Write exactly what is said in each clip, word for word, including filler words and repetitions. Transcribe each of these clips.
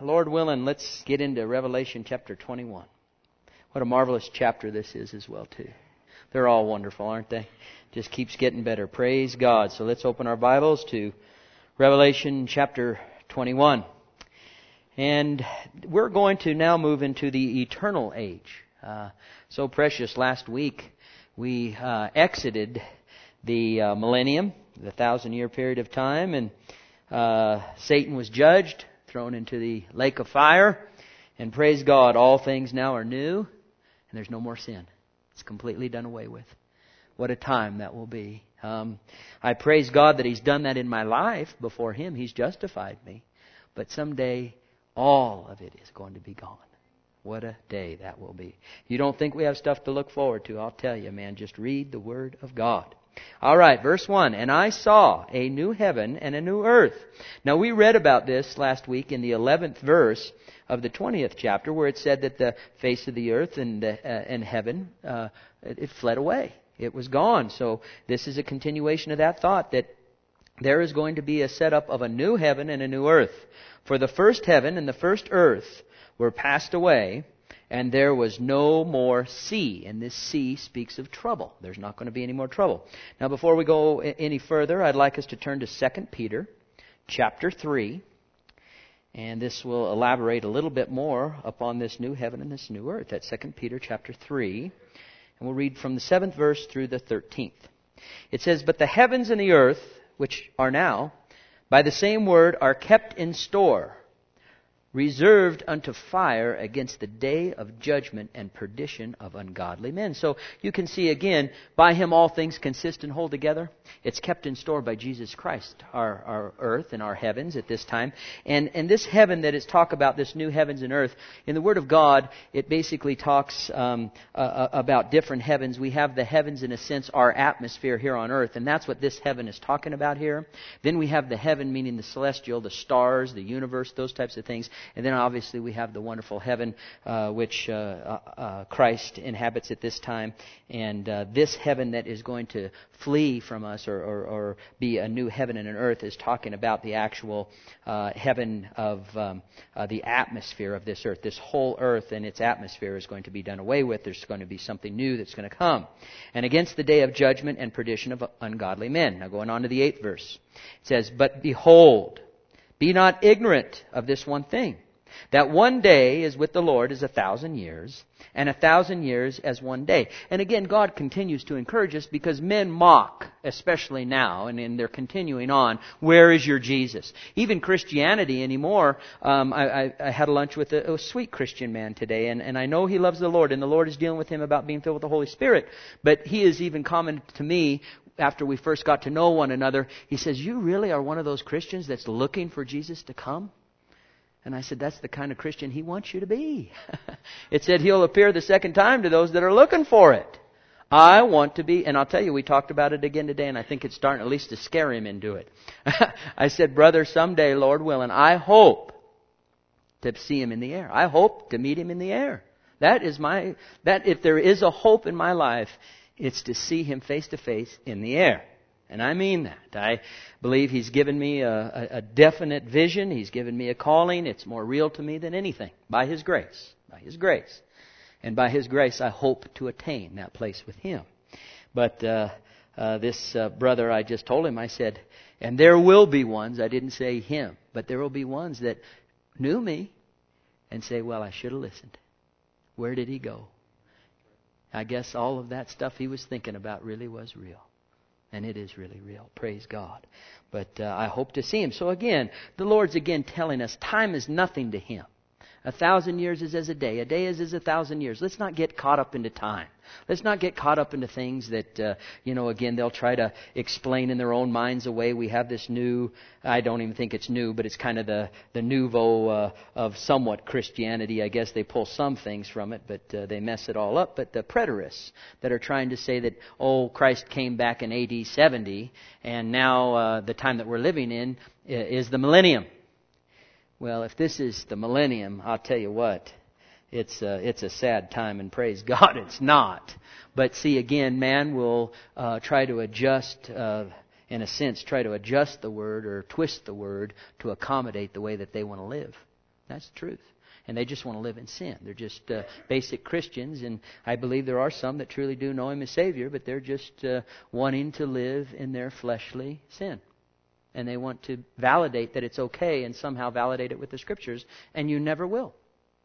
Lord willing, let's get into Revelation chapter twenty-one. What a marvelous chapter this is as well, too. They're all wonderful, aren't they? Just keeps getting better. Praise God. So let's open our Bibles to Revelation chapter twenty-one. And we're going to now move into the eternal age. Uh, so precious. Last week we uh, exited the uh, millennium, the thousand-year period of time, and uh, Satan was judged, thrown into the lake of fire. And praise God, all things now are new, and there's no more sin. It's completely done away with. What a time that will be. Um, I praise God that He's done that in my life. Before Him, He's justified me. But someday, all of it is going to be gone. What a day that will be. You don't think we have stuff to look forward to? I'll tell you, man, just read the Word of God. All right, verse one. And I saw a new heaven and a new earth. Now, we read about this last week in the eleventh verse of the twentieth chapter, where it said that the face of the earth and, the, uh, and heaven, uh, it, it fled away. It was gone. So this is a continuation of that thought, that there is going to be a setup of a new heaven and a new earth. For the first heaven and the first earth were passed away, and there was no more sea. And this sea speaks of trouble. There's not going to be any more trouble. Now, before we go any further, I'd like us to turn to Second Peter chapter three. And this will elaborate a little bit more upon this new heaven and this new earth. That's Second Peter chapter three. And we'll read from the seventh verse through the thirteenth. It says, But the heavens and the earth, which are now, by the same word are kept in store, reserved unto fire against the day of judgment and perdition of ungodly men. So you can see again, by Him all things consist and hold together. It's kept in store by Jesus Christ, our, our earth and our heavens at this time. And, and this heaven that is talk about, this new heavens and earth, in the Word of God, it basically talks um, uh, about different heavens. We have the heavens, in a sense, our atmosphere here on earth. And that's what this heaven is talking about here. Then we have the heaven, meaning the celestial, the stars, the universe, those types of things. And then obviously we have the wonderful heaven uh, which uh, uh, Christ inhabits at this time. And uh, this heaven that is going to flee from us or, or, or be a new heaven and an earth is talking about the actual uh, heaven of um, uh, the atmosphere of this earth. This whole earth and its atmosphere is going to be done away with. There's going to be something new that's going to come. And against the day of judgment and perdition of ungodly men. Now going on to the eighth verse. It says, But behold, be not ignorant of this one thing, that one day is with the Lord as a thousand years, and a thousand years as one day. And again, God continues to encourage us because men mock, especially now, and, and they're continuing on, where is your Jesus? Even Christianity anymore. Um, I, I, I had a lunch with a, a sweet Christian man today, and, and I know he loves the Lord, and the Lord is dealing with him about being filled with the Holy Spirit. But he has even commented to me, after we first got to know one another, he says, you really are one of those Christians that's looking for Jesus to come? And I said, that's the kind of Christian He wants you to be. It said He'll appear the second time to those that are looking for it. I want to be, and I'll tell you, we talked about it again today, and I think it's starting at least to scare him into it. I said, brother, someday, Lord willing, I hope to see Him in the air. I hope to meet Him in the air. That is my, that if there is a hope in my life, it's to see Him face to face in the air. And I mean that. I believe He's given me a, a, a definite vision. He's given me a calling. It's more real to me than anything. By His grace. By His grace. And by His grace, I hope to attain that place with Him. But uh, uh, this uh, brother, I just told him, I said, and there will be ones, I didn't say him, but there will be ones that knew me and say, well, I should have listened. Where did he go? I guess all of that stuff he was thinking about really was real. And it is really real. Praise God. But uh, I hope to see Him. So again, the Lord's again telling us time is nothing to Him. A thousand years is as a day. A day is as a thousand years. Let's not get caught up into time. Let's not get caught up into things that, uh, you know, again, they'll try to explain in their own minds away. We have this new, I don't even think it's new, but it's kind of the, the nouveau uh, of somewhat Christianity. I guess they pull some things from it, but uh, they mess it all up. But the preterists that are trying to say that, oh, Christ came back in A D seventy, and now uh, the time that we're living in is the millennium. Well, if this is the millennium, I'll tell you what, it's a, it's a sad time, and praise God it's not. But see, again, man will uh, try to adjust, uh, in a sense, try to adjust the Word or twist the Word to accommodate the way that they want to live. That's the truth. And they just want to live in sin. They're just uh, basic Christians, and I believe there are some that truly do know Him as Savior, but they're just uh, wanting to live in their fleshly sin. And they want to validate that it's okay and somehow validate it with the Scriptures, and you never will.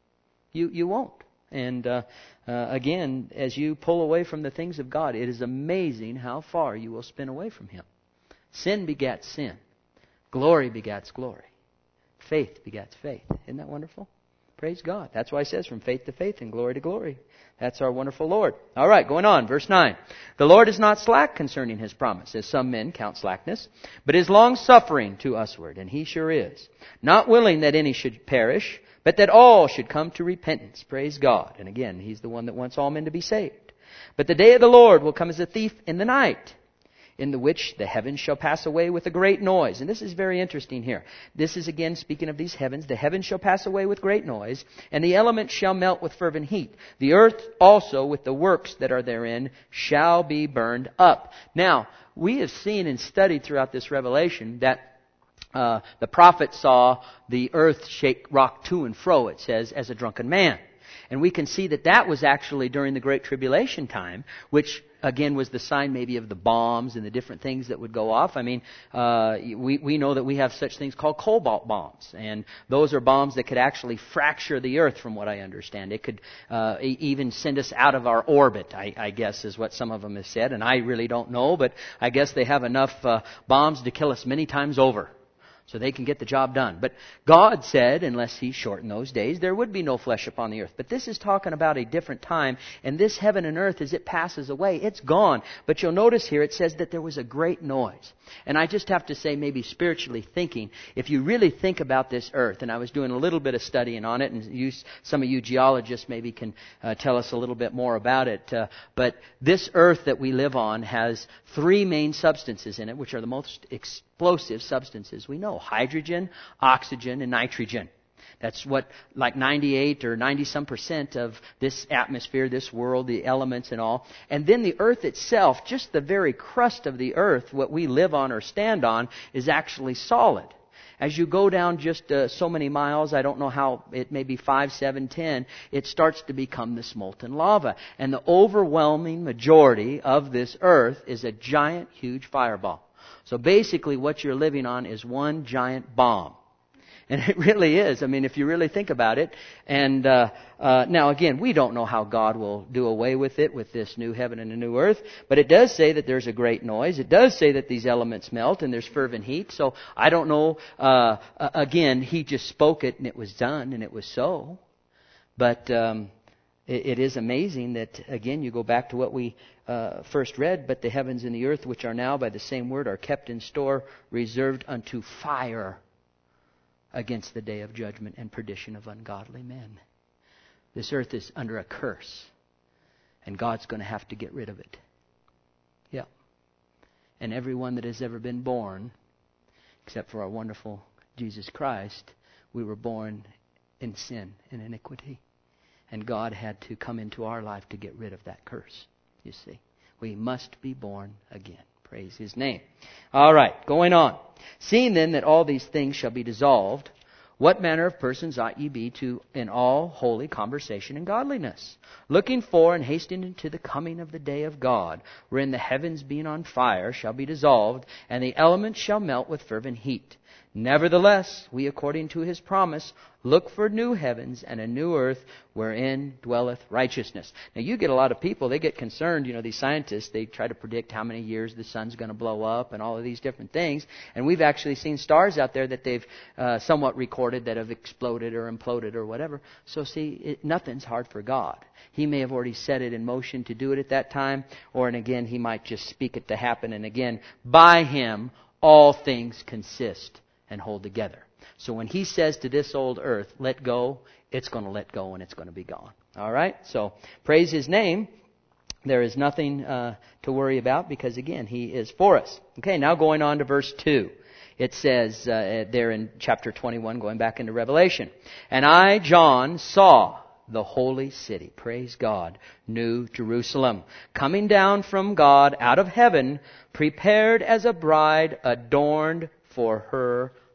You you won't. And uh, uh, again, as you pull away from the things of God, it is amazing how far you will spin away from Him. Sin begats sin. Glory begats glory. Faith begats faith. Isn't that wonderful? Praise God. That's why it says from faith to faith and glory to glory. That's our wonderful Lord. All right, going on. Verse nine. The Lord is not slack concerning His promise, as some men count slackness, but is long-suffering to usward, and He sure is. Not willing that any should perish, but that all should come to repentance. Praise God. And again, He's the one that wants all men to be saved. But the day of the Lord will come as a thief in the night, in the which the heavens shall pass away with a great noise. And this is very interesting here. This is again speaking of these heavens. The heavens shall pass away with great noise, and the elements shall melt with fervent heat. The earth also with the works that are therein shall be burned up. Now, we have seen and studied throughout this revelation that uh, the prophet saw the earth shake, rock to and fro, it says, as a drunken man. And we can see that that was actually during the Great Tribulation time, which again was the sign maybe of the bombs and the different things that would go off. I mean, uh, we, we know that we have such things called cobalt bombs. And those are bombs that could actually fracture the earth, from what I understand. It could uh, e- even send us out of our orbit, I, I guess is what some of them have said. And I really don't know, but I guess they have enough uh, bombs to kill us many times over, so they can get the job done. But God said, unless He shortened those days, there would be no flesh upon the earth. But this is talking about a different time. And this heaven and earth, as it passes away, it's gone. But you'll notice here it says that there was a great noise. And I just have to say, maybe spiritually thinking, if you really think about this earth, and I was doing a little bit of studying on it, and you, some of you geologists maybe can uh, tell us a little bit more about it. Uh, but this earth that we live on has three main substances in it, which are the most explosive substances we know: hydrogen, oxygen, and nitrogen. That's what, like ninety-eight or ninety some percent of this atmosphere, this world, the elements and all. And then the earth itself, just the very crust of the earth, what we live on or stand on, is actually solid. As you go down just uh, so many miles, I don't know how, it may be five, seven, ten, it starts to become this molten lava. And the overwhelming majority of this earth is a giant, huge fireball. So basically what you're living on is one giant bomb. And it really is. I mean, if you really think about it. And uh, uh, now, again, we don't know how God will do away with it, with this new heaven and a new earth. But it does say that there's a great noise. It does say that these elements melt and there's fervent heat. So I don't know. Uh, again, He just spoke it and it was done and it was so. But um, it, it is amazing that, again, you go back to what we uh, first read. But the heavens and the earth, which are now by the same word, are kept in store, reserved unto fire, against the day of judgment and perdition of ungodly men. This earth is under a curse, and God's going to have to get rid of it. Yeah. And everyone that has ever been born, except for our wonderful Jesus Christ, we were born in sin and iniquity. And God had to come into our life to get rid of that curse, you see. We must be born again. Praise His name. All right, going on. Seeing then that all these things shall be dissolved, what manner of persons ought ye be to in all holy conversation and godliness, looking for and hastening to the coming of the day of God, wherein the heavens being on fire shall be dissolved, and the elements shall melt with fervent heat. Nevertheless, we according to His promise look for new heavens and a new earth wherein dwelleth righteousness. Now you get a lot of people, they get concerned, you know, these scientists, they try to predict how many years the sun's going to blow up and all of these different things. And we've actually seen stars out there that they've uh, somewhat recorded that have exploded or imploded or whatever. So see, it, nothing's hard for God. He may have already set it in motion to do it at that time, or and again, He might just speak it to happen. And again, by Him, all things consist and hold together. So when He says to this old earth, let go, it's going to let go and it's going to be gone. All right? So praise His name. There is nothing uh, to worry about because, again, He is for us. Okay, now going on to verse two. It says uh, there in chapter twenty-one, going back into Revelation, and I, John, saw the holy city, praise God, New Jerusalem, coming down from God out of heaven, prepared as a bride adorned for her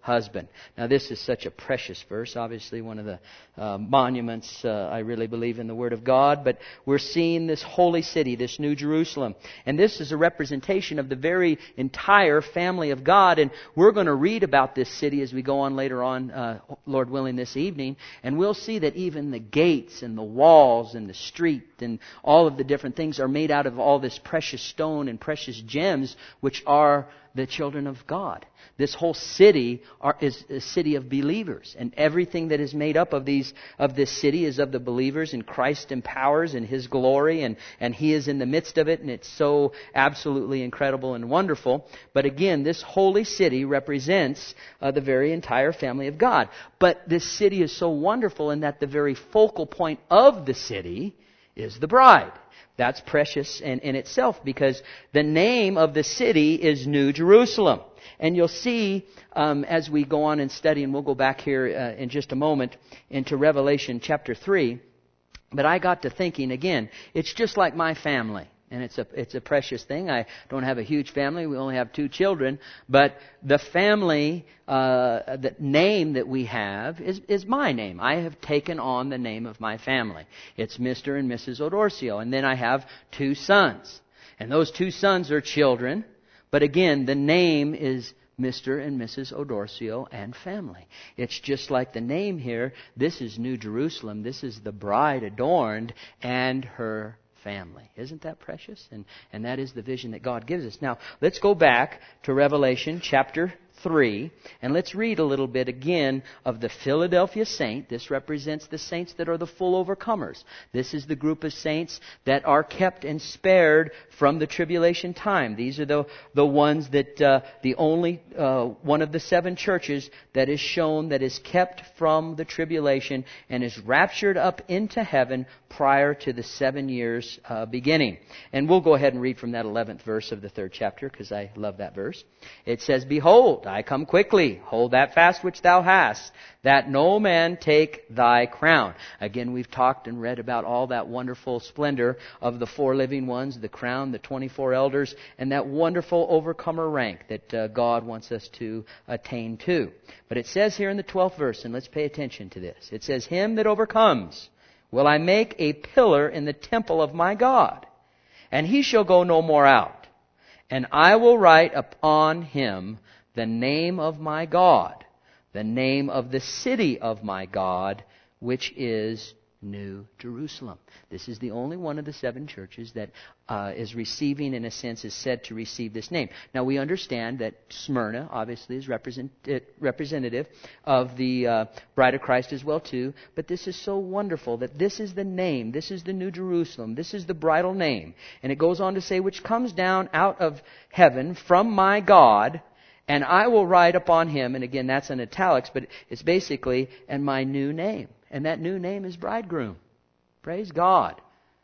husband. Now this is such a precious verse, obviously one of the uh, monuments, uh, I really believe, in the Word of God. But we're seeing this holy city, this New Jerusalem. And this is a representation of the very entire family of God. And we're going to read about this city as we go on later on, uh, Lord willing, this evening. And we'll see that even the gates and the walls and the street and all of the different things are made out of all this precious stone and precious gems, which are the children of God. This whole city are, is a city of believers, and everything that is made up of these of this city is of the believers, and Christ empowers in His glory, and, and He is in the midst of it, and it's so absolutely incredible and wonderful. But again, this holy city represents uh, the very entire family of God. But this city is so wonderful in that the very focal point of the city is the bride. That's precious in, in itself, because the name of the city is New Jerusalem. And you'll see um, as we go on and study, and we'll go back here uh, in just a moment into Revelation chapter three. But I got to thinking again, it's just like my family. And it's a it's a precious thing. I don't have a huge family. We only have two children. But the family, uh, the name that we have is, is my name. I have taken on the name of my family. It's Mister and Missus Odorcio. And then I have two sons. And those two sons are children. But again, the name is Mister and Missus Odorcio and family. It's just like the name here. This is New Jerusalem. This is the bride adorned and her family. Isn't that precious? And and that is the vision that God gives us. Now, let's go back to Revelation chapter three, and let's read a little bit again of the Philadelphia saint. This represents the saints that are the full overcomers. This is the group of saints that are kept and spared from the tribulation time. These are the, the ones that, uh, the only uh, one of the seven churches that is shown that is kept from the tribulation and is raptured up into heaven prior to the seven years uh, beginning. And we'll go ahead and read from that eleventh verse of the third chapter, because I love that verse. It says, "Behold, I come quickly. Hold that fast which thou hast, that no man take thy crown." Again, we've talked and read about all that wonderful splendor of the four living ones, the crown, the twenty-four elders, and that wonderful overcomer rank that uh, God wants us to attain to. But it says here in the twelfth verse, and let's pay attention to this. It says, "Him that overcomes will I make a pillar in the temple of my God, and he shall go no more out. And I will write upon him the name of my God, the name of the city of my God, which is New Jerusalem." This is the only one of the seven churches that uh, is receiving, in a sense, is said to receive this name. Now, we understand that Smyrna, obviously, is represent, representative of the uh, bride of Christ as well, too. But this is so wonderful that this is the name, this is the New Jerusalem, this is the bridal name. And it goes on to say, "which comes down out of heaven from my God, and I will write upon him," and again, that's in italics, but it's basically, "and my new name." And that new name is bridegroom. Praise God.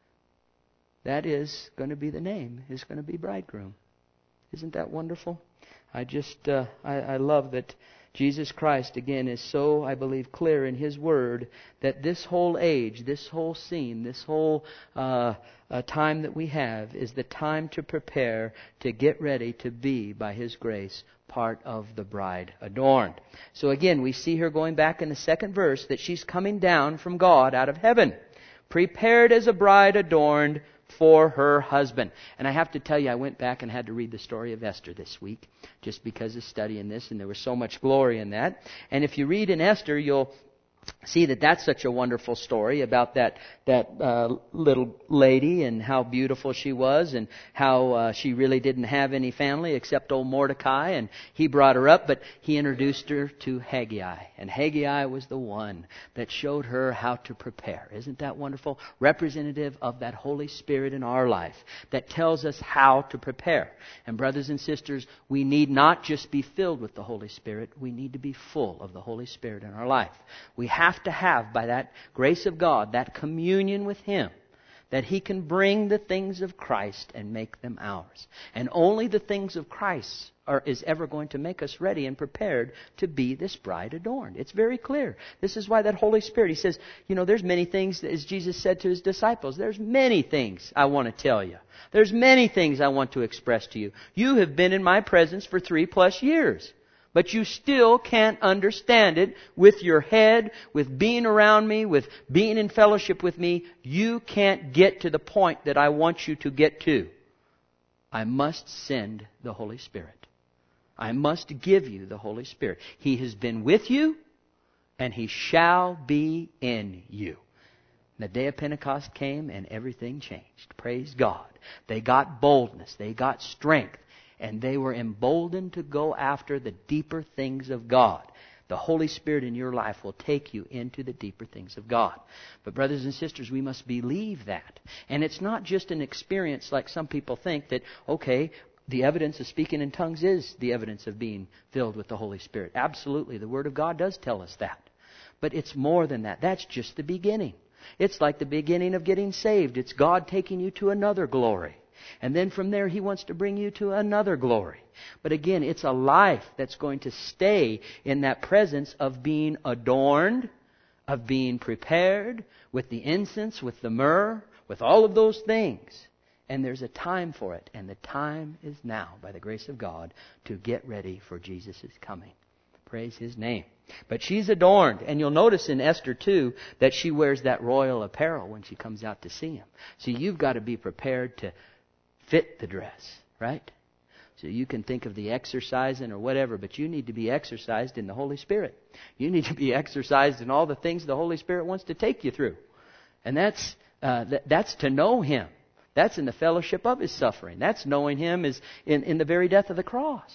That is going to be the name, is going to be bridegroom. Isn't that wonderful? I just, uh, I, I love that Jesus Christ, again, is so, I believe, clear in His Word that this whole age, this whole scene, this whole uh, uh, time that we have is the time to prepare, to get ready to be, by His grace, part of the bride adorned. So again, we see her going back in the second verse that she's coming down from God out of heaven, prepared as a bride adorned for her husband. And I have to tell you, I went back and had to read the story of Esther this week, just because of studying this, and there was so much glory in that. And if you read in Esther, you'll see that that's such a wonderful story about that that uh, little lady and how beautiful she was, and how uh, she really didn't have any family except old Mordecai, and he brought her up, but he introduced her to Haggai, and Haggai was the one that showed her how to prepare. Isn't that wonderful? Representative of that Holy Spirit in our life that tells us how to prepare. And brothers and sisters, we need not just be filled with the Holy Spirit, we need to be full of the Holy Spirit in our life. We have to have, by that grace of God, that communion with Him, that He can bring the things of Christ and make them ours. And only the things of Christ are, is ever going to make us ready and prepared to be this bride adorned. It's very clear. This is why that Holy Spirit, He says, you know, there's many things, as Jesus said to His disciples, there's many things I want to tell you. There's many things I want to express to you. You have been in my presence for three plus years. But you still can't understand it with your head, with being around me, with being in fellowship with me. You can't get to the point that I want you to get to. I must send the Holy Spirit. I must give you the Holy Spirit. He has been with you, and He shall be in you. The day of Pentecost came and everything changed. Praise God. They got boldness. They got strength. And they were emboldened to go after the deeper things of God. The Holy Spirit in your life will take you into the deeper things of God. But brothers and sisters, we must believe that. And it's not just an experience like some people think that, okay, the evidence of speaking in tongues is the evidence of being filled with the Holy Spirit. Absolutely. The Word of God does tell us that. But it's more than that. That's just the beginning. It's like the beginning of getting saved. It's God taking you to another glory. And then from there, He wants to bring you to another glory. But again, it's a life that's going to stay in that presence of being adorned, of being prepared with the incense, with the myrrh, with all of those things. And there's a time for it. And the time is now, by the grace of God, to get ready for Jesus' coming. Praise His name. But she's adorned. And you'll notice in Esther too that she wears that royal apparel when she comes out to see him. So you've got to be prepared to fit the dress, right? So you can think of the exercising or whatever, but you need to be exercised in the Holy Spirit. You need to be exercised in all the things the Holy Spirit wants to take you through. And that's uh, th- that's to know Him. That's in the fellowship of His suffering. That's knowing Him is in, in the very death of the cross.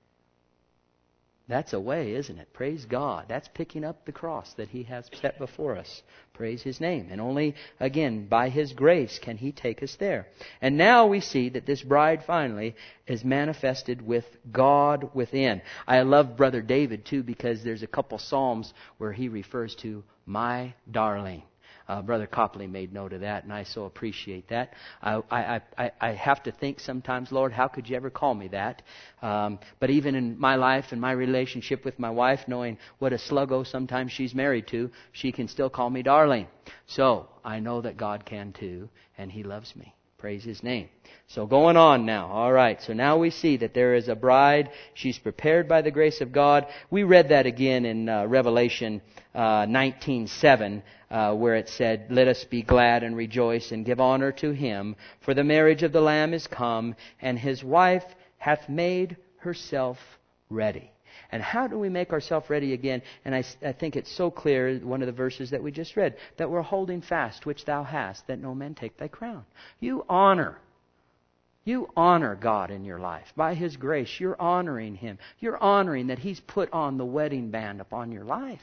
That's a way, isn't it? Praise God. That's picking up the cross that He has set before us. Praise His name. And only, again, by His grace can He take us there. And now we see that this bride finally is manifested with God within. I love Brother David, too, because there's a couple Psalms where he refers to my darling. Uh, Brother Copley made note of that, and I so appreciate that. I, I, I, I have to think sometimes, Lord, how could you ever call me that? Um, but even in my life and my relationship with my wife, knowing what a sluggo sometimes she's married to, she can still call me darling. So I know that God can too, and He loves me. Praise His name. So going on now. All right. So now we see that there is a bride. She's prepared by the grace of God. We read that again in uh, Revelation uh, nineteen seven, uh, where it said, "Let us be glad and rejoice and give honor to Him, for the marriage of the Lamb is come, and His wife hath made herself ready." And how do we make ourselves ready again? And I, I think it's so clear, one of the verses that we just read, that we're holding fast which thou hast, that no man take thy crown. You honor. You honor God in your life. By His grace, you're honoring Him. You're honoring that He's put on the wedding band upon your life.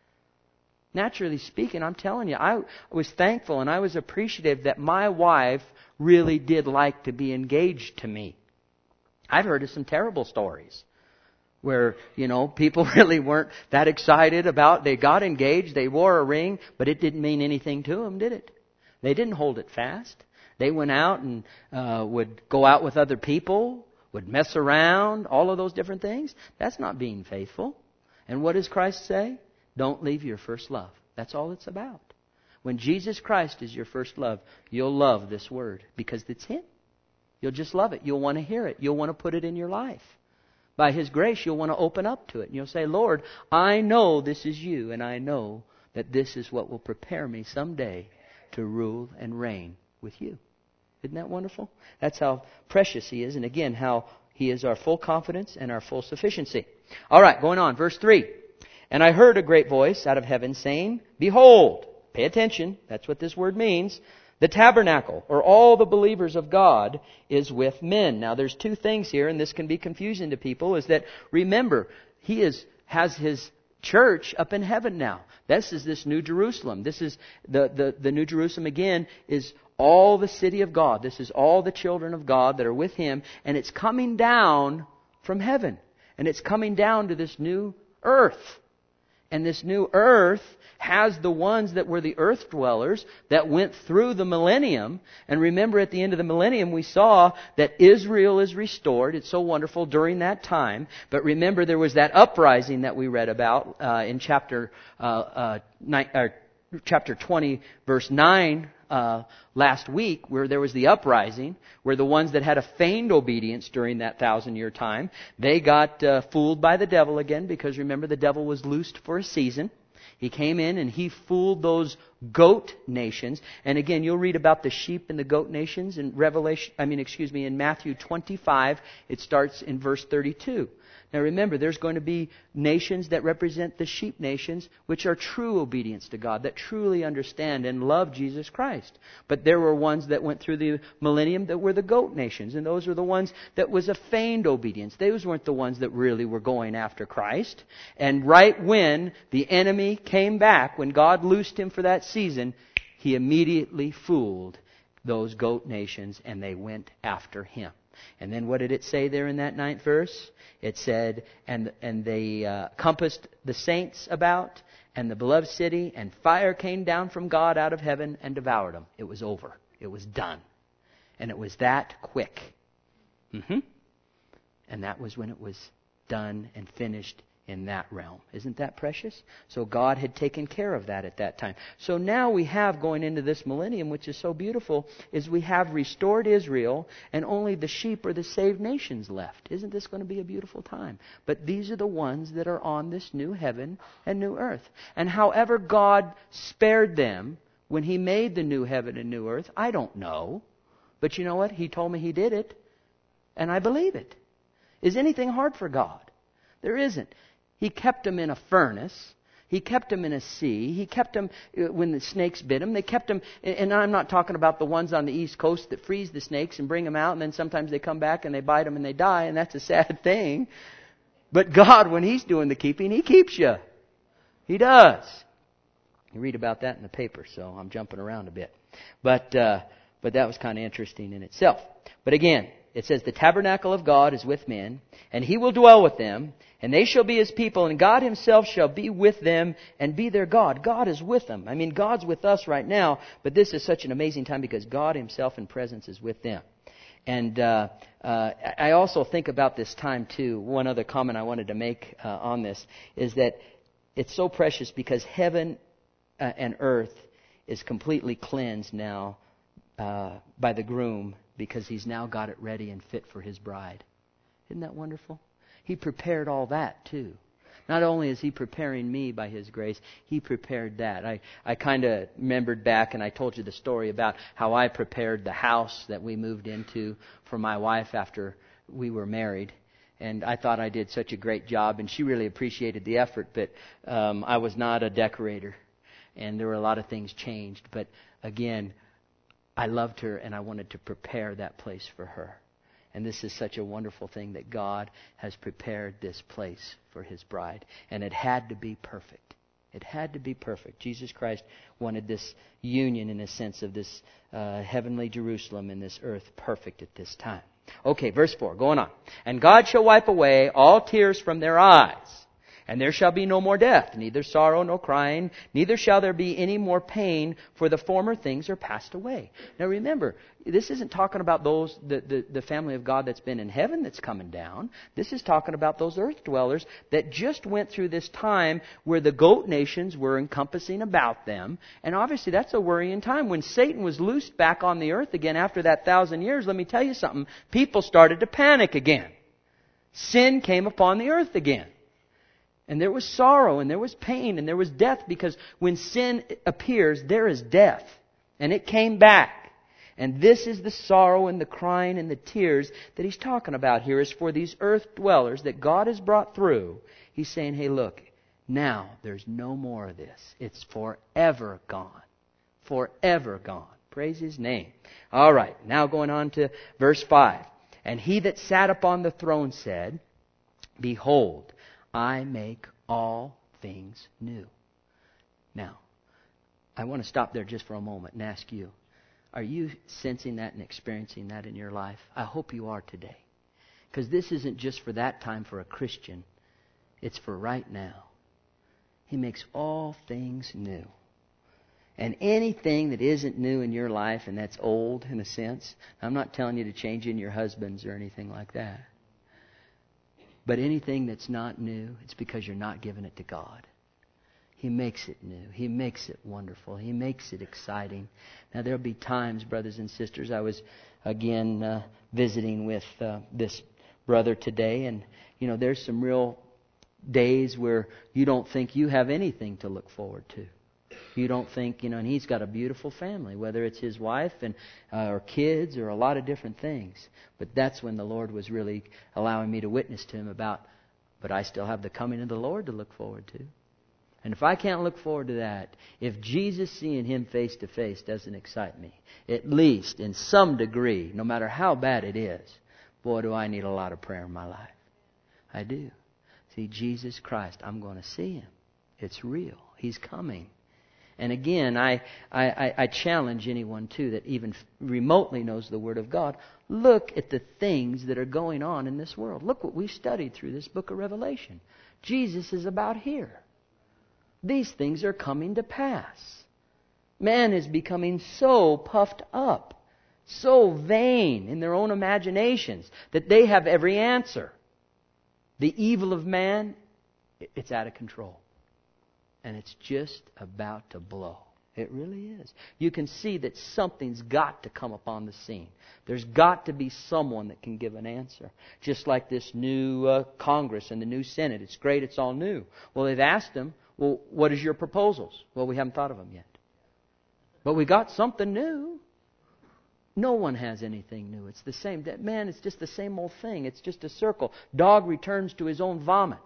Naturally speaking, I'm telling you, I was thankful and I was appreciative that my wife really did like to be engaged to me. I've heard of some terrible stories where, you know, people really weren't that excited about, they got engaged, they wore a ring, but it didn't mean anything to them, did it? They didn't hold it fast. They went out and uh, would go out with other people, would mess around, all of those different things. That's not being faithful. And what does Christ say? Don't leave your first love. That's all it's about. When Jesus Christ is your first love, you'll love this word because it's Him. You'll just love it. You'll want to hear it. You'll want to put it in your life. By His grace, you'll want to open up to it. And you'll say, Lord, I know this is You, and I know that this is what will prepare me someday to rule and reign with You. Isn't that wonderful? That's how precious He is, and again, how He is our full confidence and our full sufficiency. All right, going on, verse three. "And I heard a great voice out of heaven saying, Behold," pay attention, that's what this word means, "the tabernacle," or all the believers of God, "is with men." Now there's two things here, and this can be confusing to people, is that, remember, He is has His church up in heaven now. This is this New Jerusalem. This is the, the, the New Jerusalem again is all the city of God. This is all the children of God that are with Him, and it's coming down from heaven. And it's coming down to this new earth. And this new earth has the ones that were the earth dwellers that went through the millennium. And remember, at the end of the millennium, we saw that Israel is restored. It's so wonderful during that time. But remember, there was that uprising that we read about uh, in chapter uh, uh, nine, uh, chapter twenty, verse nine, uh, last week, where there was the uprising, where the ones that had a feigned obedience during that thousand-year time, they got uh, fooled by the devil again, because remember, the devil was loosed for a season. He came in and he fooled those goat nations. And again, you'll read about the sheep and the goat nations in Revelation, I mean, excuse me, in Matthew twenty-five. It starts in verse thirty-two. Now remember, there's going to be nations that represent the sheep nations, which are true obedience to God, that truly understand and love Jesus Christ. But there were ones that went through the millennium that were the goat nations, and those were the ones that was a feigned obedience. Those weren't the ones that really were going after Christ. And right when the enemy came back, when God loosed him for that season, he immediately fooled those goat nations, and they went after him. And then what did it say there in that ninth verse? It said, and and they uh, compassed the saints about and the beloved city, and fire came down from God out of heaven and devoured them. It was over. It was done. And it was that quick. Mm-hmm. And that was when it was done and finished in that realm. Isn't that precious? So God had taken care of that at that time. So now we have, going into this millennium, which is so beautiful, is we have restored Israel and only the sheep or the saved nations left. Isn't this going to be a beautiful time? But these are the ones that are on this new heaven and new earth. And however God spared them when He made the new heaven and new earth, I don't know. But you know what? He told me He did it. And I believe it. Is anything hard for God? There isn't. He kept them in a furnace. He kept them in a sea. He kept them when the snakes bit them. They kept them, and I'm not talking about the ones on the East Coast that freeze the snakes and bring them out, and then sometimes they come back and they bite them and they die, and that's a sad thing. But God, when He's doing the keeping, He keeps you. He does. You read about that in the paper, so I'm jumping around a bit. But uh, but that was kind of interesting in itself. But again, it says, the tabernacle of God is with men, and He will dwell with them, and they shall be His people, and God Himself shall be with them and be their God. God is with them. I mean, God's with us right now, but this is such an amazing time because God Himself in presence is with them. And uh, uh, I also think about this time too. One other comment I wanted to make uh, on this is that it's so precious because heaven uh, and earth is completely cleansed now uh, by the groom, because He's now got it ready and fit for His bride. Isn't that wonderful? He prepared all that too. Not only is He preparing me by His grace, He prepared that. I, I kind of remembered back, and I told you the story about how I prepared the house that we moved into for my wife after we were married. And I thought I did such a great job, and she really appreciated the effort, but um, I was not a decorator, and there were a lot of things changed. But again, I loved her, and I wanted to prepare that place for her. And this is such a wonderful thing that God has prepared this place for His bride. And it had to be perfect. It had to be perfect. Jesus Christ wanted this union, in a sense, of this uh, heavenly Jerusalem and this earth perfect at this time. Okay, verse four, going on. And God shall wipe away all tears from their eyes. And there shall be no more death, neither sorrow nor crying, neither shall there be any more pain, for the former things are passed away. Now remember, this isn't talking about those the, the, the family of God that's been in heaven that's coming down. This is talking about those earth dwellers that just went through this time where the goat nations were encompassing about them. And obviously that's a worrying time. When Satan was loosed back on the earth again after that thousand years, let me tell you something, people started to panic again. Sin came upon the earth again. And there was sorrow, and there was pain, and there was death, because when sin appears, there is death. And it came back. And this is the sorrow and the crying and the tears that He's talking about here, is for these earth dwellers that God has brought through. He's saying, hey, look, now there's no more of this. It's forever gone. Forever gone. Praise His name. All right, now going on to verse five. And He that sat upon the throne said, behold, I make all things new. Now, I want to stop there just for a moment and ask you, are you sensing that and experiencing that in your life? I hope you are today. Because this isn't just for that time for a Christian. It's for right now. He makes all things new. And anything that isn't new in your life and that's old in a sense, I'm not telling you to change in your husbands or anything like that. But anything that's not new, it's because you're not giving it to God. He makes it new. He makes it wonderful. He makes it exciting. Now, there'll be times, brothers and sisters, I was, again, uh, visiting with uh, this brother today, and, you know, there's some real days where you don't think you have anything to look forward to. You don't think, you know, and he's got a beautiful family, whether it's his wife and uh, or kids or a lot of different things. But that's when the Lord was really allowing me to witness to him about, but I still have the coming of the Lord to look forward to. And if I can't look forward to that, if Jesus seeing Him face to face doesn't excite me, at least in some degree, no matter how bad it is, boy, do I need a lot of prayer in my life. I do. See, Jesus Christ, I'm going to see Him. It's real. He's coming. And again, I, I, I challenge anyone, too, that even remotely knows the Word of God, look at the things that are going on in this world. Look what we studied through this book of Revelation. Jesus is about here. These things are coming to pass. Man is becoming so puffed up, so vain in their own imaginations, that they have every answer. The evil of man, it's out of control. And it's just about to blow. It really is. You can see that something's got to come upon the scene. There's got to be someone that can give an answer. Just like this new uh, Congress and the new Senate. It's great, it's all new. Well, they've asked them, well, what is your proposals? Well, we haven't thought of them yet. But we got something new. No one has anything new. It's the same. Man, it's just the same old thing. It's just a circle. Dog returns to his own vomit.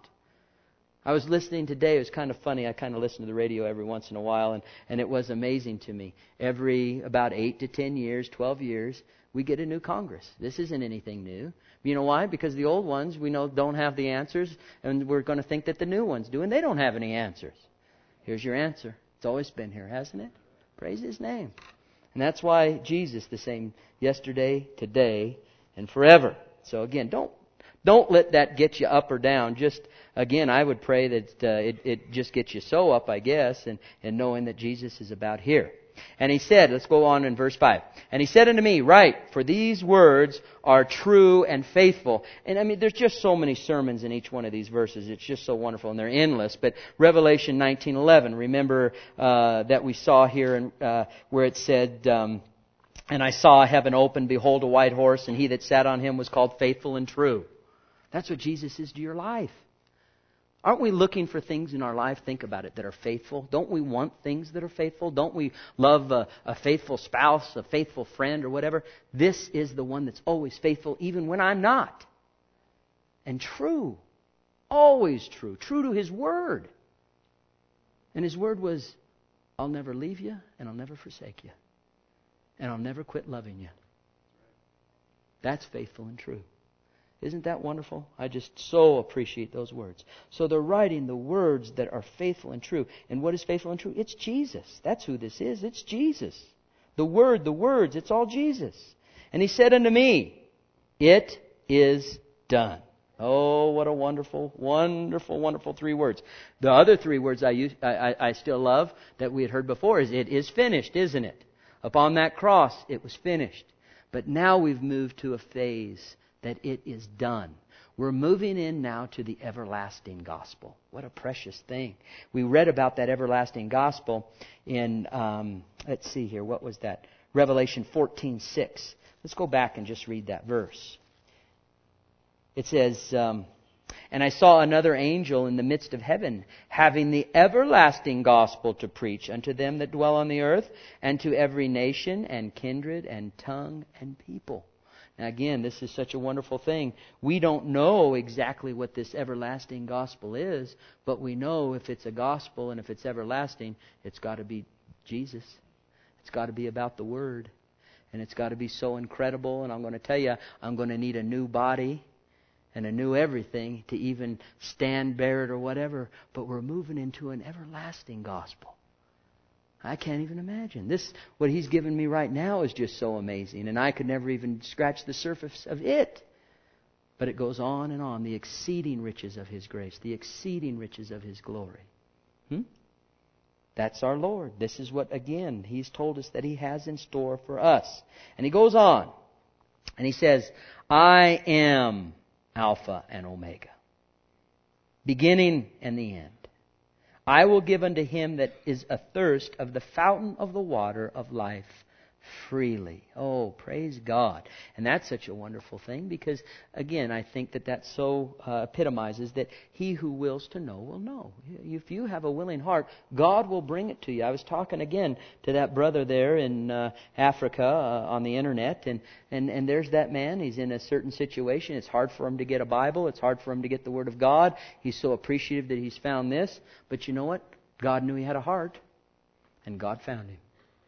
I was listening today. It was kind of funny. I kind of listen to the radio every once in a while, and, and it was amazing to me. Every about eight to ten years, twelve years, we get a new Congress. This isn't anything new. You know why? Because the old ones, we know, don't have the answers, and we're going to think that the new ones do, and they don't have any answers. Here's your answer. It's always been here, hasn't it? Praise His name. And that's why Jesus, the same yesterday, today, and forever. So again, don't don't let that get you up or down. Just, again, I would pray that uh, it, it just gets you so up, I guess, and, and knowing that Jesus is about here. And He said, let's go on in verse five. And He said unto me, write, for these words are true and faithful. And I mean, there's just so many sermons in each one of these verses. It's just so wonderful, and they're endless. But Revelation nineteen eleven, remember uh, that we saw here in, uh, where it said, um, and I saw heaven open, behold a white horse, and he that sat on him was called Faithful and True. That's what Jesus is to your life. Aren't we looking for things in our life, think about it, that are faithful? Don't we want things that are faithful? Don't we love a, a faithful spouse, a faithful friend, or whatever? This is the one that's always faithful, even when I'm not. And true. Always true. True to His Word. And His Word was, I'll never leave you, and I'll never forsake you. And I'll never quit loving you. That's faithful and true. Isn't that wonderful? I just so appreciate those words. So they're writing the words that are faithful and true. And what is faithful and true? It's Jesus. That's who this is. It's Jesus. The Word, the words, it's all Jesus. And He said unto me, it is done. Oh, what a wonderful, wonderful, wonderful three words. The other three words I, use, I, I, I still love that we had heard before is, it is finished, isn't it? Upon that cross, it was finished. But now we've moved to a phase that it is done. We're moving in now to the everlasting gospel. What a precious thing. We read about that everlasting gospel in, um, let's see here, what was that? Revelation fourteen six. Let's go back and just read that verse. It says, um, and I saw another angel in the midst of heaven, having the everlasting gospel to preach unto them that dwell on the earth, and to every nation and kindred and tongue and people. Now again, this is such a wonderful thing. We don't know exactly what this everlasting gospel is, but we know if it's a gospel and if it's everlasting, it's got to be Jesus. It's got to be about the Word. And it's got to be so incredible. And I'm going to tell you, I'm going to need a new body and a new everything to even stand, bear it, or whatever. But we're moving into an everlasting gospel. I can't even imagine. This, what He's given me right now is just so amazing. And I could never even scratch the surface of it. But it goes on and on. The exceeding riches of His grace. The exceeding riches of His glory. Hmm? That's our Lord. This is what, again, He's told us that He has in store for us. And He goes on. And He says, I am Alpha and Omega. Beginning and the end. I will give unto him that is athirst of the fountain of the water of life freely. Oh, praise God. And that's such a wonderful thing because, again, I think that that so uh, epitomizes that he who wills to know will know. If you have a willing heart, God will bring it to you. I was talking again to that brother there in uh, Africa uh, on the internet, and, and, and there's that man. He's in a certain situation. It's hard for him to get a Bible. It's hard for him to get the Word of God. He's so appreciative that he's found this. But you know what? God knew he had a heart, and God found him.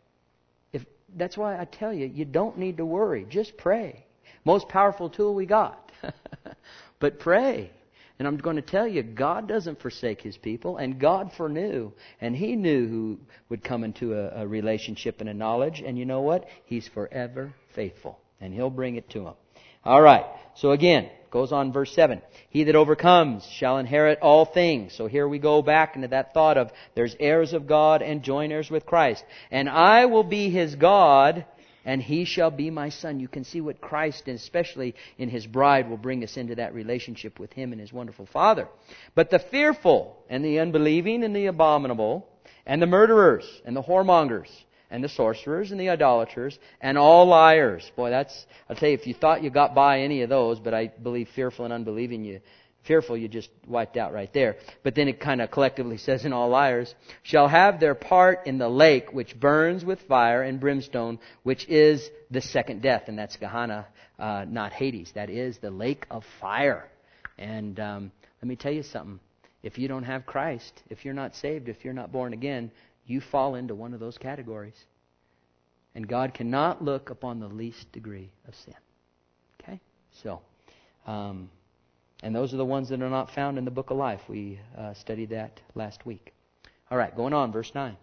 That's why I tell you, you don't need to worry. Just pray. Most powerful tool we got. But pray. And I'm going to tell you, God doesn't forsake His people, and God foreknew. And He knew who would come into a, a relationship and a knowledge. And you know what? He's forever faithful. And He'll bring it to them. All right. So again, goes on verse seven. He that overcomes shall inherit all things. So here we go back into that thought of there's heirs of God and joint heirs with Christ. And I will be his God, and he shall be my son. You can see what Christ, and especially in His bride, will bring us into that relationship with Him and His wonderful Father. But the fearful and the unbelieving and the abominable and the murderers and the whoremongers and the sorcerers and the idolaters and all liars. Boy, that's, I'll tell you, if you thought you got by any of those, but I believe fearful and unbelieving, you fearful you just wiped out right there. But then it kind of collectively says, and all liars shall have their part in the lake which burns with fire and brimstone, which is the second death. And that's Gehenna, uh, not Hades. That is the lake of fire. And um, let me tell you something. If you don't have Christ, if you're not saved, if you're not born again, you fall into one of those categories. And God cannot look upon the least degree of sin. Okay? So, um, and those are the ones that are not found in the book of life. We uh, studied that last week. All right, going on, verse nine.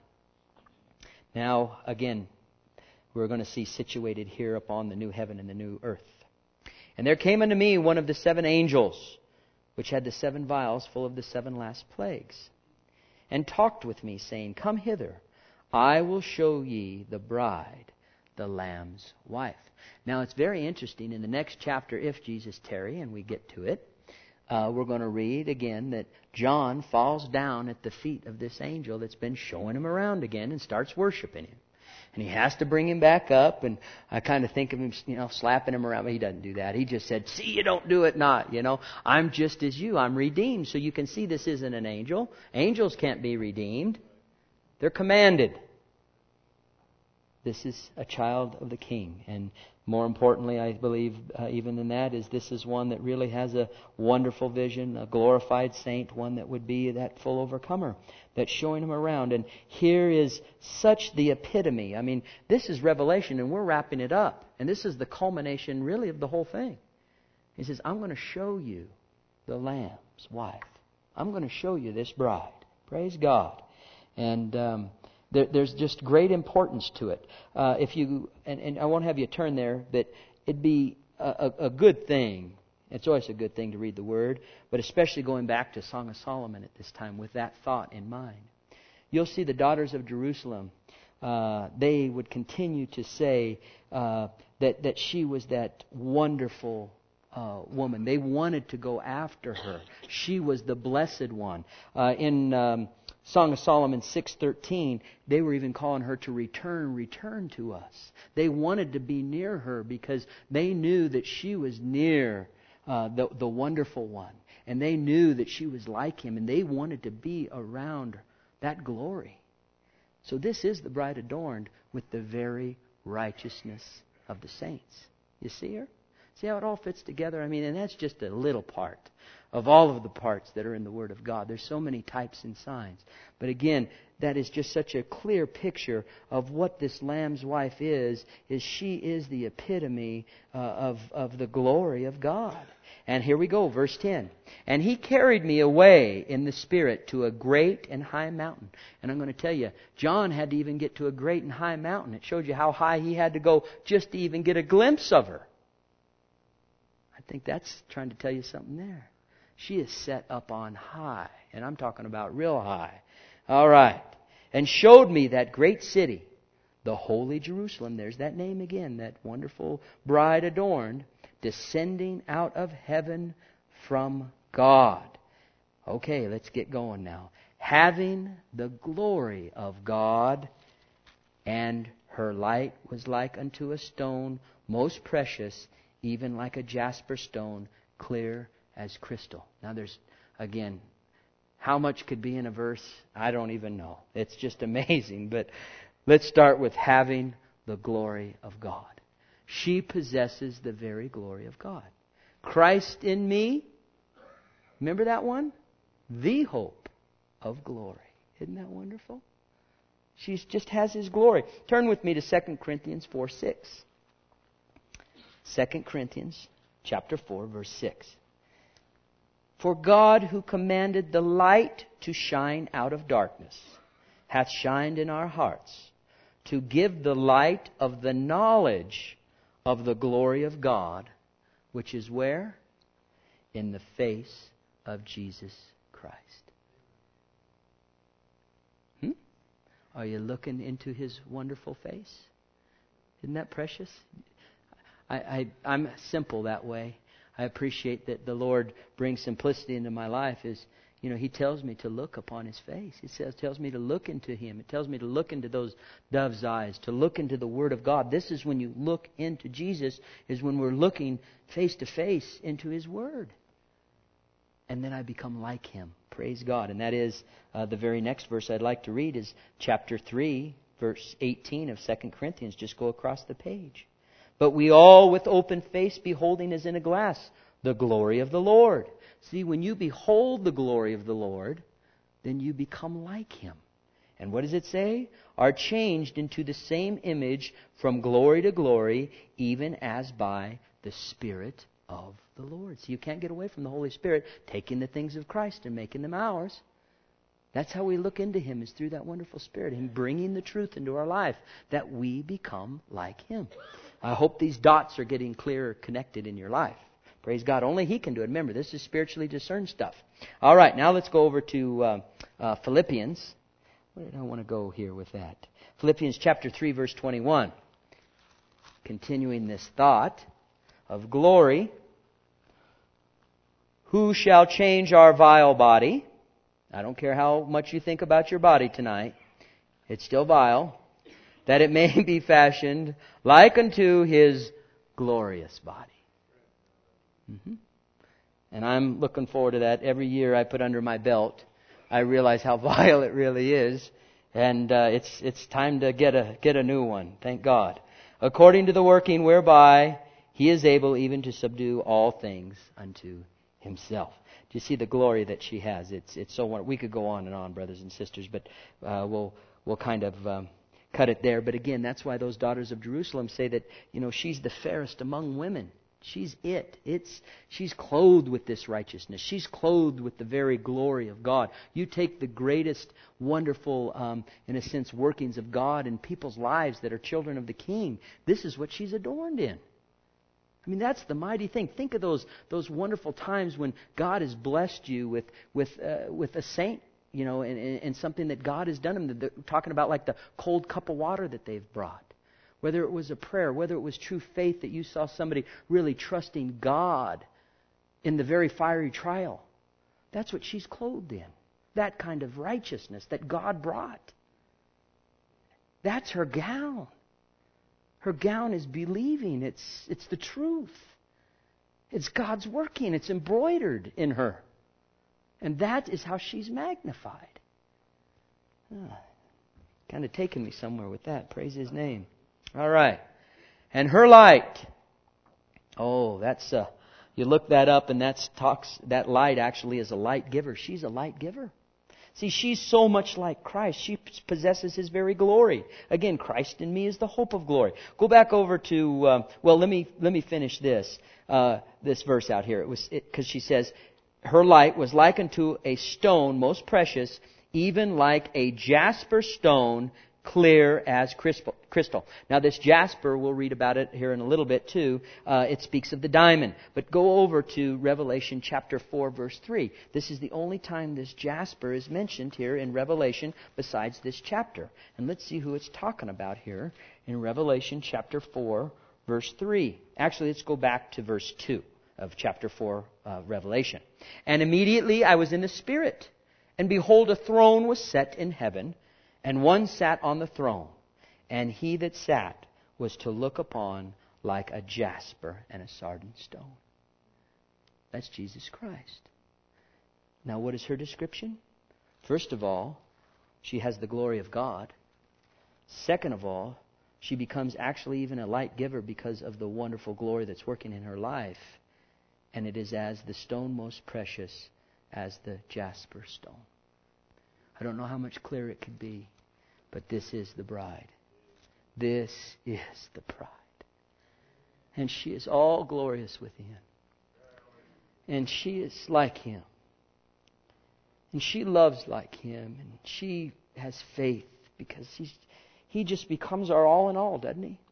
Now, again, we're going to see situated here upon the new heaven and the new earth. And there came unto me one of the seven angels, which had the seven vials full of the seven last plagues, and talked with me, saying, Come hither, I will show ye the bride, the Lamb's wife. Now it's very interesting. In the next chapter, if Jesus tarry, and we get to it, uh, we're going to read again that John falls down at the feet of this angel that's been showing him around again and starts worshiping him. And he has to bring him back up, and I kind of think of him, you know, slapping him around. But he doesn't do that. He just said, see, you don't do it not, you know. I'm just as you. I'm redeemed. So you can see this isn't an angel. Angels can't be redeemed. They're commanded. This is a child of the King. And more importantly, I believe, uh, even than that, is this is one that really has a wonderful vision, a glorified saint, one that would be that full overcomer that's showing him around. And here is such the epitome. I mean, this is Revelation, and we're wrapping it up. And this is the culmination, really, of the whole thing. He says, I'm going to show you the Lamb's wife. I'm going to show you this bride. Praise God. And um, there, there's just great importance to it. Uh, if you and, and I won't have you turn there, but it'd be a, a, a good thing. It's always a good thing to read the Word, but especially going back to Song of Solomon at this time with that thought in mind. You'll see the daughters of Jerusalem, uh, they would continue to say uh, that, that she was that wonderful uh, woman. They wanted to go after her. She was the blessed one. Uh, in um, Song of Solomon six thirteen, they were even calling her to return, return to us. They wanted to be near her because they knew that she was near Uh, the, the wonderful one. And they knew that she was like him, and they wanted to be around that glory. So this is the bride adorned with the very righteousness of the saints. You see her? See how it all fits together? I mean, and that's just a little part of all of the parts that are in the Word of God. There's so many types and signs. But again, that is just such a clear picture of what this Lamb's wife is, is she is the epitome uh, of, of the glory of God. And here we go, verse ten. And he carried me away in the Spirit to a great and high mountain. And I'm going to tell you, John had to even get to a great and high mountain. It showed you how high he had to go just to even get a glimpse of her. I think that's trying to tell you something there. She is set up on high. And I'm talking about real high. All right. And showed me that great city, the holy Jerusalem. There's that name again, that wonderful bride adorned, descending out of heaven from God. Okay, let's get going now. having the glory of God, and her light was like unto a stone most precious, even like a jasper stone, clear as crystal. Now there's, again, how much could be in a verse? I don't even know. It's just amazing. But let's start with having the glory of God. She possesses the very glory of God. Christ in me, remember that one? The hope of glory. Isn't that wonderful? She just has His glory. Turn with me to Second Corinthians four six. Second Corinthians chapter four, verse six. For God, who commanded the light to shine out of darkness, hath shined in our hearts, to give the light of the knowledge of the glory of God, which is where? In the face of Jesus Christ. Hmm? Are you looking into His wonderful face? Isn't that precious? I, I, I'm simple that way. I appreciate that the Lord brings simplicity into my life. Is, you know, He tells me to look upon His face. He says, tells me to look into Him. It tells me to look into those dove's eyes, to look into the Word of God. This is when you look into Jesus, is when we're looking face to face into His Word. And then I become like Him. Praise God. And that is uh, the very next verse I'd like to read is chapter three, verse eighteen of Second Corinthians. Just go across the page. But we all with open face beholding as in a glass the glory of the Lord. See, when you behold the glory of the Lord, then you become like Him. And what does it say? Are changed into the same image from glory to glory, even as by the Spirit of the Lord. So you can't get away from the Holy Spirit taking the things of Christ and making them ours. That's how we look into Him, is through that wonderful Spirit, Him bringing the truth into our life, that we become like Him. I hope these dots are getting clearer, connected in your life. Praise God. Only He can do it. Remember, this is spiritually discerned stuff. All right, now let's go over to uh, uh, Philippians. Where did I want to go here with that? Philippians chapter three, verse twenty-one. Continuing this thought of glory. Who shall change our vile body? I don't care how much you think about your body tonight. It's still vile. That it may be fashioned like unto His glorious body. Mm-hmm. And I'm looking forward to that. Every year I put under my belt, I realize how vile it really is. And uh, it's it's time to get a get a new one. Thank God. According to the working whereby He is able even to subdue all things unto Himself. Do you see the glory that she has? It's it's so wonderful. We could go on and on, brothers and sisters, but uh, we'll we'll kind of um, cut it there. But again, that's why those daughters of Jerusalem say that, you know, she's the fairest among women. She's it. It's she's clothed with this righteousness. She's clothed with the very glory of God. You take the greatest, wonderful, um, in a sense, workings of God in people's lives that are children of the King. This is what she's adorned in. I mean, that's the mighty thing. Think of those those wonderful times when God has blessed you with with uh, with a saint, you know, and, and something that God has done. Them. They're talking about like the cold cup of water that they've brought. Whether it was a prayer, whether it was true faith that you saw somebody really trusting God in the very fiery trial. That's what she's clothed in. That kind of righteousness that God brought. That's her gown. Her gown is believing. It's, it's the truth. It's God's working. It's embroidered in her. And that is how she's magnified. Ah, kind of taking me somewhere with that. Praise His name. All right. And her light. Oh, that's uh, you look that up, and that's talks. That light actually is a light giver. She's a light giver. See, she's so much like Christ. She possesses His very glory. Again, Christ in me is the hope of glory. Go back over to uh, well, let me let me finish this uh, this verse out here. It was because she says, her light was like unto a stone most precious, even like a jasper stone, clear as crystal. Now this jasper, we'll read about it here in a little bit too. Uh, it speaks of the diamond. But go over to Revelation chapter four, verse three. This is the only time this jasper is mentioned here in Revelation besides this chapter. And let's see who it's talking about here in Revelation chapter four, verse three. Actually, let's go back to verse two of chapter four, uh, Revelation. And immediately I was in the Spirit, And behold, a throne was set in heaven, and one sat on the throne. And he that sat was to look upon like a jasper and a sardine stone. That's Jesus Christ. Now, what is her description? First of all, she has the glory of God. Second of all, she becomes actually even a light giver because of the wonderful glory that's working in her life. And it is as the stone most precious as the jasper stone. I don't know how much clearer it could be, but this is the bride. This is the bride. And she is all glorious within. And she is like Him. And she loves like Him. And she has faith because he's, He just becomes our all in all, doesn't He?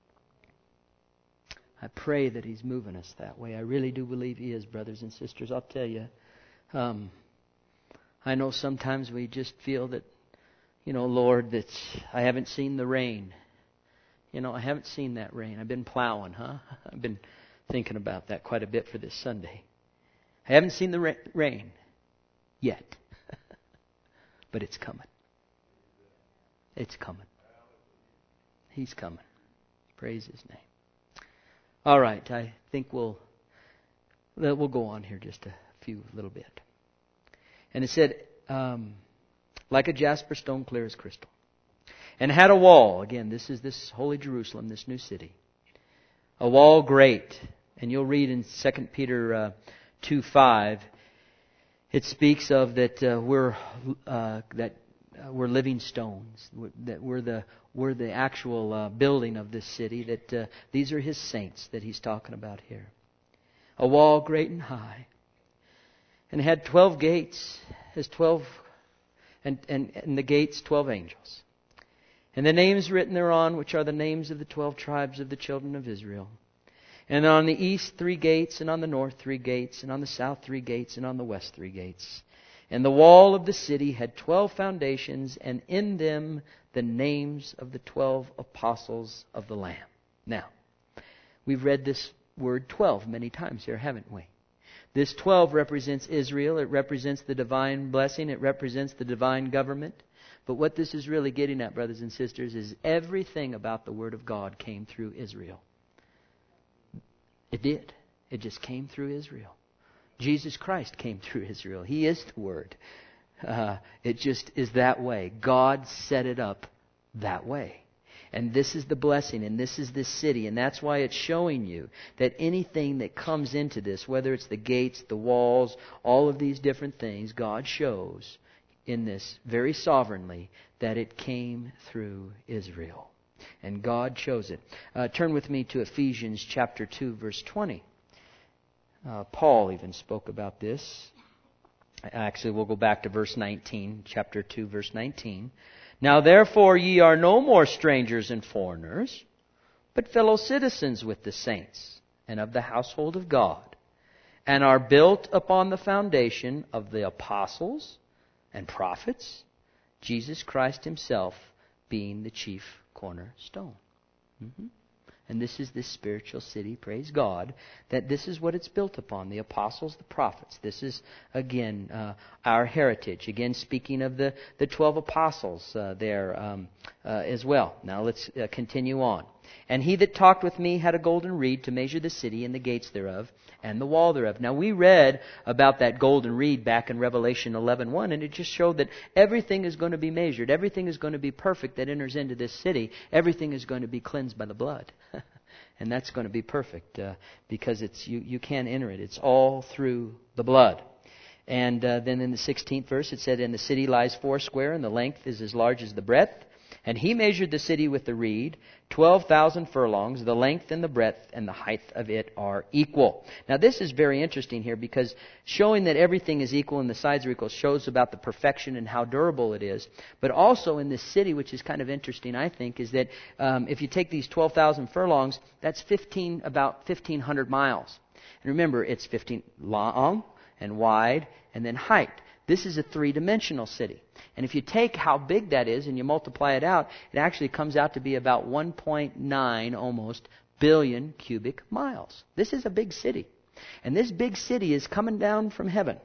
I pray that He's moving us that way. I really do believe He is, brothers and sisters. I'll tell you, um, I know sometimes we just feel that, you know, Lord, that I haven't seen the rain. You know, I haven't seen that rain. I've been plowing, huh? I've been thinking about that quite a bit for this Sunday. I haven't seen the ra- rain yet. But it's coming. It's coming. He's coming. Praise His name. All right, I think we'll we'll go on here just a few little bit. And it said, um, like a jasper stone, clear as crystal. And had a wall. Again, this is this holy Jerusalem, this new city. A wall great. And you'll read in Second Peter uh, two five, it speaks of that uh, we're uh, that uh, we're living stones. That we're the we're the actual uh, building of this city. That uh, these are His saints that He's talking about here. A wall great and high, and it had twelve gates. Has twelve, and and and the gates twelve angels. And the names written thereon, which are the names of the twelve tribes of the children of Israel. And on the east three gates, and on the north three gates, and on the south three gates, and on the west three gates. And the wall of the city had twelve foundations, and in them the names of the twelve apostles of the Lamb. Now, we've read this word twelve many times here, haven't we? This twelve represents Israel. It represents the divine blessing. It represents the divine government. But what this is really getting at, brothers and sisters, is everything about the Word of God came through Israel. It did. It just came through Israel. Jesus Christ came through Israel. He is the Word. Uh, it just is that way. God set it up that way. And this is the blessing, and this is this city. And that's why it's showing you that anything that comes into this, whether it's the gates, the walls, all of these different things, God shows in this very sovereignly that it came through Israel. And God chose it. Uh, turn with me to Ephesians chapter two, verse twenty. Uh, Paul even spoke about this. Actually, we'll go back to verse nineteen, chapter two, verse nineteen. Now therefore ye are no more strangers and foreigners, but fellow citizens with the saints and of the household of God, and are built upon the foundation of the apostles and prophets, Jesus Christ Himself being the chief cornerstone. Mm-hmm. And this is this spiritual city, praise God, that this is what it's built upon. The apostles, the prophets. This is, again, uh, our heritage. Again, speaking of the, the twelve apostles uh, there um, uh, as well. Now let's uh, continue on. And he that talked with me had a golden reed to measure the city and the gates thereof and the wall thereof. Now we read about that golden reed back in Revelation eleven one, and it just showed that everything is going to be measured. Everything is going to be perfect that enters into this city. Everything is going to be cleansed by the blood. And that's going to be perfect uh, because it's you, you can't enter it. It's all through the blood. And uh, then in the sixteenth verse it said, and the city lies foursquare, and the length is as large as the breadth. And he measured the city with the reed, twelve thousand furlongs. The length and the breadth and the height of it are equal. Now this is very interesting here because showing that everything is equal and the sides are equal shows about the perfection and how durable it is. But also in this city, which is kind of interesting, I think, is that um, if you take these twelve thousand furlongs, that's fifteen about fifteen hundred miles. And remember, it's fifteen long and wide and then height. This is a three-dimensional city. And if you take how big that is and you multiply it out, it actually comes out to be about one point nine almost billion cubic miles. This is a big city. And this big city is coming down from heaven.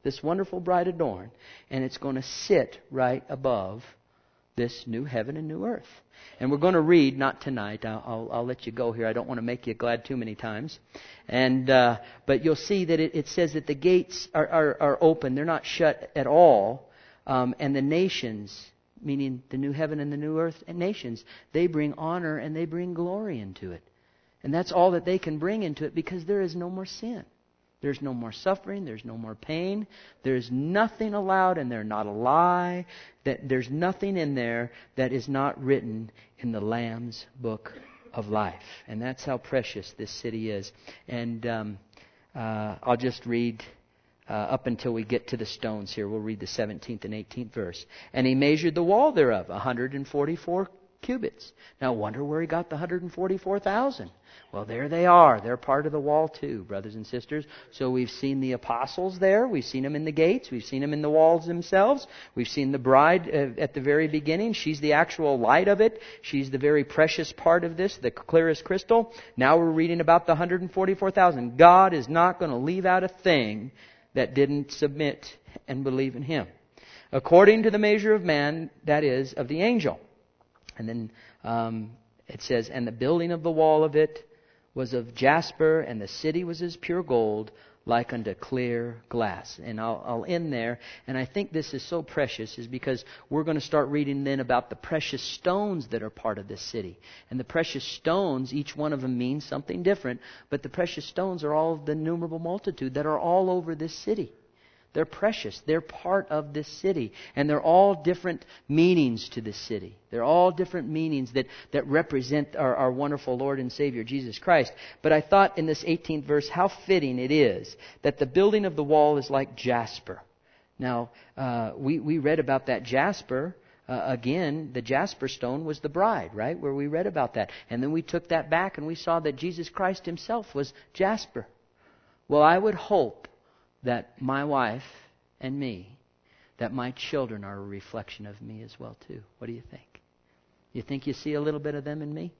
this wonderful bride adorned, and it's going to sit right above this new heaven and new earth. And we're going to read, not tonight, I'll, I'll, I'll let you go here. I don't want to make you glad too many times. And uh, but you'll see that it, it says that the gates are, are, are open. They're not shut at all. Um, and the nations, meaning the new heaven and the new earth and nations, they bring honor and they bring glory into it. And that's all that they can bring into it, because there is no more sin. There's no more suffering. There's no more pain. There's nothing allowed in there, not a lie. That there's nothing in there that is not written in the Lamb's book of life. And that's how precious this city is. And um, uh, I'll just read uh, up until we get to the stones here. We'll read the seventeenth and eighteenth verse. And he measured the wall thereof, one hundred forty-four cubits. Now wonder where he got the one hundred forty-four thousand. Well, there they are. They're part of the wall too, brothers and sisters. So we've seen the apostles there. We've seen them in the gates. We've seen them in the walls themselves. We've seen the bride uh, at the very beginning. She's the actual light of it. She's the very precious part of this, the clearest crystal. Now we're reading about the one hundred forty-four thousand. God is not going to leave out a thing that didn't submit and believe in Him. According to the measure of man, that is, of the angel. And then um, it says, and the building of the wall of it was of jasper, and the city was as pure gold, like unto clear glass. And I'll, I'll end there. And I think this is so precious is because we're going to start reading then about the precious stones that are part of this city. And the precious stones, each one of them means something different. But the precious stones are all of the innumerable multitude that are all over this city. They're precious. They're part of this city. And they're all different meanings to this city. They're all different meanings that, that represent our, our wonderful Lord and Savior, Jesus Christ. But I thought in this eighteenth verse how fitting it is that the building of the wall is like jasper. Now, uh, we, we read about that jasper. Uh, again, the jasper stone was the bride, right? Where we read about that. And then we took that back and we saw that Jesus Christ Himself was jasper. Well, I would hope that my wife and me, that my children are a reflection of me as well too. What do you think? You think you see a little bit of them in me?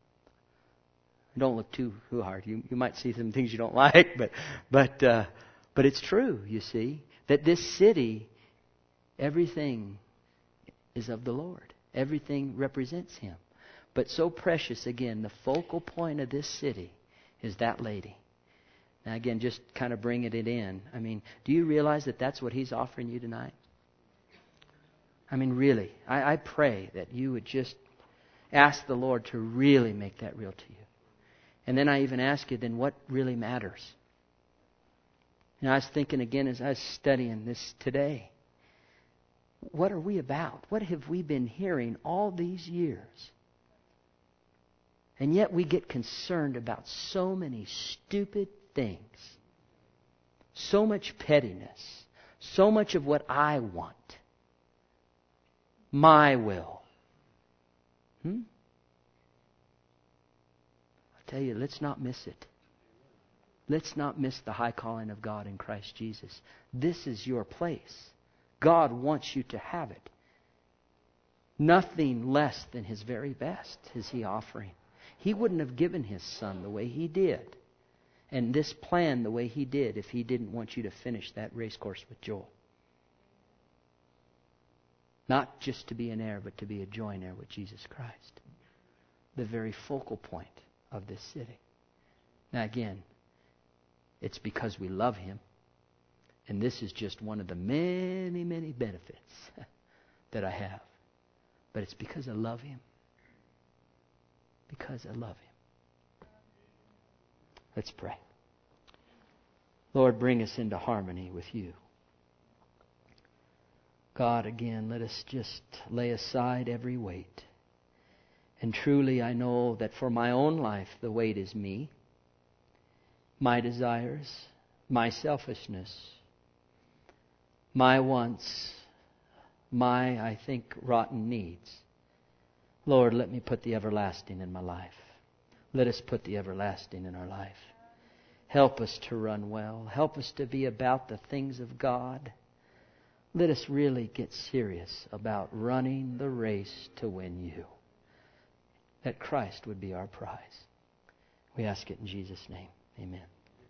Don't look too, too hard. You, you might see some things you don't like, but but uh, but it's true, you see, that this city, everything is of the Lord. Everything represents Him. But so precious, again, the focal point of this city is that lady. Now again, just kind of bringing it in. I mean, do you realize that that's what He's offering you tonight? I mean, really, I, I pray that you would just ask the Lord to really make that real to you. And then I even ask you, then what really matters? And I was thinking again as I was studying this today, what are we about? What have we been hearing all these years? And yet we get concerned about so many stupid things. So much pettiness. So much of what I want. My will. Hmm? I tell you, let's not miss it. Let's not miss the high calling of God in Christ Jesus. This is your place. God wants you to have it. Nothing less than His very best is He offering. He wouldn't have given His Son the way He did, and this plan the way He did, if He didn't want you to finish that race course with Joel. Not just to be an heir, but to be a joint heir with Jesus Christ. The very focal point of this city. Now again, it's because we love Him. And this is just one of the many, many benefits that I have. But it's because I love Him. Because I love Him. Let's pray. Lord, bring us into harmony with You. God, again, let us just lay aside every weight. And truly I know that for my own life, the weight is me, my desires, my selfishness, my wants, my, I think, rotten needs. Lord, let me put the everlasting in my life. Let us put the everlasting in our life. Help us to run well. Help us to be about the things of God. Let us really get serious about running the race to win You. That Christ would be our prize. We ask it in Jesus' name. Amen.